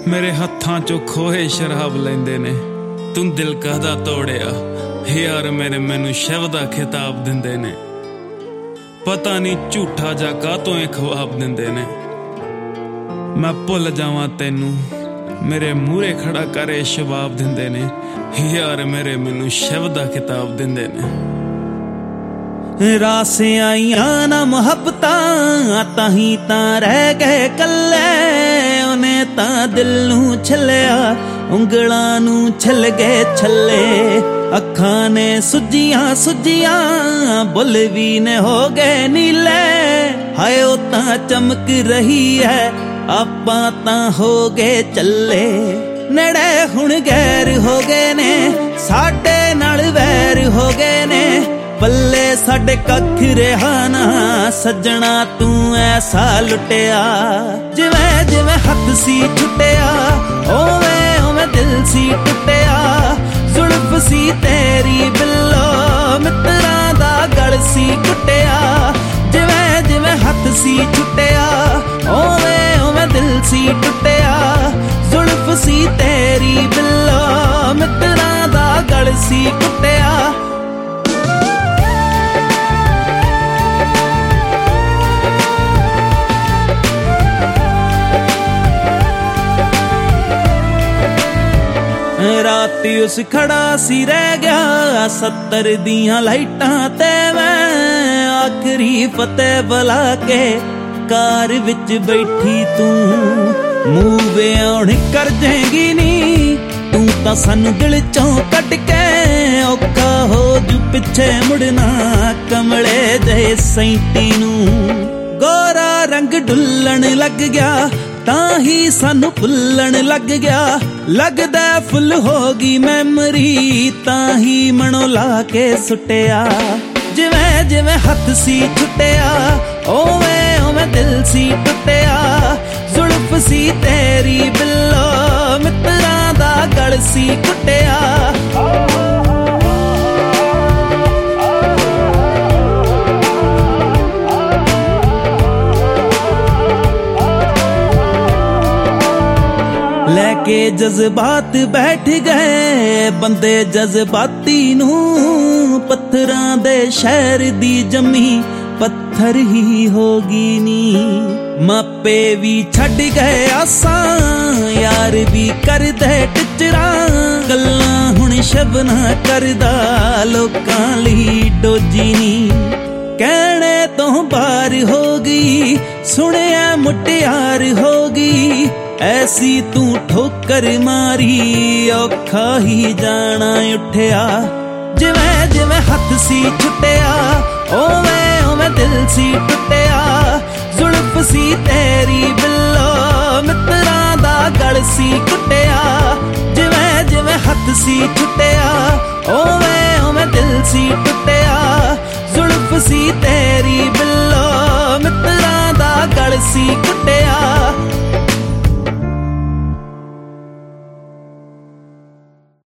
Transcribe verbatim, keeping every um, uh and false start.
मेरे हत्थां चो खोए शराब लेंदे ने तू दिल कहदा तोड़िया यार मेरे मैनू शव दा खिताब दिंदे ने पता नहीं झूठा जा कातों ए ख्वाब दिंदे ने मैं भुल जावां तैनू मेरे मूहरे खड़ा करे शबाब दिंदे ने यार मेरे मैनू शव दा खिताब दिंदे ने रासे आईया ना मुहब्बतां ताही तां रह गए कल्ले उन्हें तां दिल नू छलिया उंगलां नू छल गए छले अखां ने सुजियां सुजियां बुल भी ने हो गए नीले हाय ओ तां चमक रही है आपां तां हो गए चले नेड़े हुण गैर हो गए ने साडे नाल वैर हो गए ने पल्ले साडे कख रहा ना सजना तू ऐसा लुटिया जिवें जिवें हथ सी छुटिया ओवें ओवें दिल सी टुटिया जुल्फ सी तेरी बिल्लो मित्रां दा गल सी कुटिया जिवें जिवें हथ सी छुटिया ओवें ओवें दिल सी टुटिया जुल्फ सी तेरी बिल्लो मित्रां दा गल सी कुटिया राती उस खड़ा सी रह गया सत्तर दियां लाइटां ते मैं आखरी फतेह बुला के कार विच बैठी तू मूंह व्याउण कर जाएगी नी तू तां सानू दिल चों कट के औखा हो जू पिछे मुड़ना कमले दे सैंती नू गोरा रंग डुल्लण लग गया ताही सानू भुल्लण लग गया लगदा फुल होगी मैमरी ताही मनो ला के सुटिया जिवें जिवें हथ सी छुटिया ओवें ओवें दिल सी टुटिया जुल्फ सी तेरी बिल्लो मित्रां दा गल सी कुटिया लेके जज्बात बैठ गए बंदे जज्बाती नू पत्थरां दे शहर दी जमी पत्थर ही होगी नी मापे भी छड़ गए आसां यार भी कर दे टिचरा गल्लां हुण शबना करदा लोकां लई डोजी नी कहने तो बार होगी सुनिया मुटियार होगी ऐसी तू ठोकर मारी औखा ही जाना उठिया जिवें जिवें हथ सी छुटिया ओवें ओवें दिल सी टुटिया जुल्फ सी तेरी बिल्लो मित्रां दा गल सी कुटिया जिवें जिवें हथ सी छुटिया ओवें ओवें दिल सी टुटिया जुल्फ सी तेरी बिल्लो मित्रां दा गल सी कुटिया।